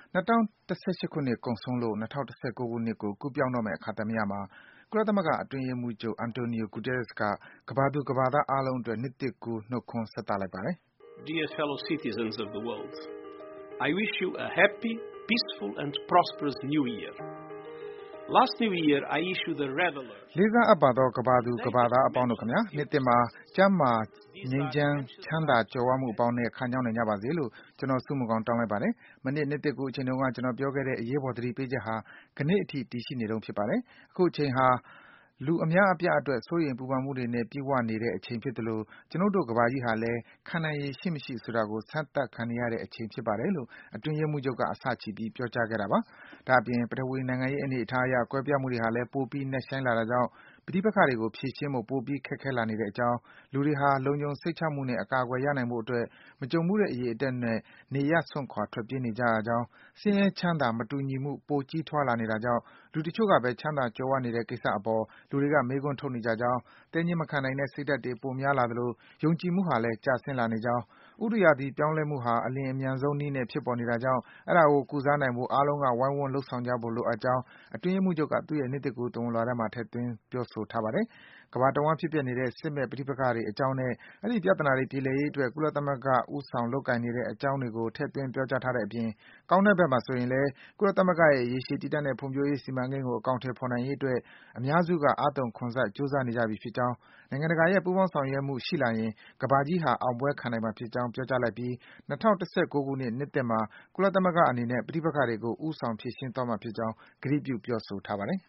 2018 ခုနှစ်ကုန်ဆုံးလို့ 2019 ခုနှစ်ကို ကူးပြောင်းတော့မယ့်အခါသမယမှာ ကုလသမဂ္ဂအတွင်းရေးမှူးချုပ် Antonio Guterres က ကမ္ဘာသူကမ္ဘာသားအားလုံးအတွက် နှစ်သစ်ကူး နှုတ်ခွန်းဆက်သလိုက်ပါတယ်။ Dear fellow citizens of the world, I wish you a happy, peaceful and prosperous new year. Last New Year I issued a red alert. လေးစားအပ်ပါသောကမ္ဘာသူကမ္ဘာသားအပေါင်းတို့ခင်ဗျာ နှစ်သစ်မှာကျန်းမာငြိမ်းချမ်းချမ်းသာကြွယ်ဝမှုအပေါင်းနဲ့ခံကြောင်းနိုင်ကြပါစေလို့ကျွန်တော်ဆုမွန်ကောင်းတောင်းလိုက်ပါတယ်။မနှစ်သစ်ကူးအချိန်တုန်းကကျွန်တော်ပြောခဲ့တဲ့အရေးပေါ်သတိပေးချက်ဟာခဏအထိတည်ရှိနေတုန်းဖြစ်ပါတယ်။အခုအချိန်ဟာလူအများအပြားအတွက်စိုးရိမ်ပူပန်မှုတွေနဲ့ပြည့်ဝနေတဲ့အချိန်ဖြစ်သလိုကျွန်ုပ်တို့ကမ္ဘာကြီးဟာလည်းခံနိုင်ရည်ရှိမရှိဆိုတာကိုစမ်းသပ်ခံနေရတဲ့အချိန်ဖြစ်ပါတယ်လို့အတွင်းရေးမှူးချုပ်ကအစချီပြီးပြောကြားခဲ့တာပါ။ဒါ့အပြင်ပထဝီနိုင်ငံရေးအနေအထားအရကွဲပြားမှုတွေဟာလည်းပိုပြီးနက်ရှိုင်းလာတာကြောင့်ပဋိပက္ခတွေကိုဖြေရှင်းဖို့ပိုပြီးခက်ခဲလာနေတဲ့အကြောင်းလူတွေဟာလုံခြုံစိတ်ချမှုနဲ့အကာအကွယ်ရနိုင်ဖို့အတွက်မကြုံဘူးတဲ့အရေးအတွက်နဲ့နေရပ်စွန့်ခွာထွက်ပြေးနေကြရကြောင်းဆင်းရဲချမ်းသာမတူညီမှုပိုကြီးထွားလာနေတာကြောင့်လူတချို့ကပဲချမ်းသာကြွယ်ဝနေတဲ့ကိစ္စအပေါ်လူတွေကမေးခွန်းထုတ်နေကြကြောင်းသည်းညည်းမခံနိုင်တဲ့စိတ်ဓါတ်တွေပိုများလာသလိုယုံကြည်မှုဟာလည်းကျဆင်းလာနေကြောင်းဥတုရာသီပြောင်းလဲမှုဟာအလျင်အမြန်ဆုံးနည်းနဲ့ဖြစ်ပေါ်နေတာကြောင့်အဲဒါကိုကုစားနိုင်ဖို့အားလုံးကဝိုင်းဝန်းလုပ်ဆောင်ကြဖို့လိုအပ်ကြောင်းအတွင်းရေးမှူးချုပ်ကသူ့ရဲ့နှစ်သစ်ကူးသဝဏ်လွှာထဲမှာထည့်သွင်းပြောဆိုထားပါတယ်။ကမ္ဘာတဝန်းဖြစ်ပျက်နေတဲ့စစ်မဲ့ပဋိပက္ခတွေအကြောင်းနဲ့အဲဒီပြဿနာတွေပြေလည်ရေးအတွက်ကုလသမဂ္ဂဦးဆောင်လုပ်ကိုင်နေတဲ့အကြောင်းတွေကိုထည့်သွင်းပြောကြားထားတဲ့အပြင်ကောင်းတဲ့ဘက်မှာဆိုရင်လည်းကုလသမဂ္ဂရဲ့ရေရှည်တည်တံ့တဲ့ဖွံ့ဖြိုးရေးစီမံကိန်းကိုအကောင်အထည်ဖော်နိုင်ရေးအတွက်အများစုကအားသွန်ခွန်စိုက်ကြိုးစားနေကြပြီဖြစ်ကြောင်းနိုင်ငံတကာရဲ့ပူးပေါင်းဆောင်ရွက်မှုရှိလာရင်ကမ္ဘာကြီးဟာအောင်ပွဲခံနိုင်မှာဖြစ်ကြောင်းပြောကြားလိုက်ပြီး2019ခုနှစ်နှစ်သစ်မှာကုလသမဂ္ဂအနေနဲ့ပဋိပက္ခတွေကိုဦးဆောင်ဖြေရှင်းသွားမှာဖြစ်ကြောင်းကတိပြုပြောဆိုထားပါတယ်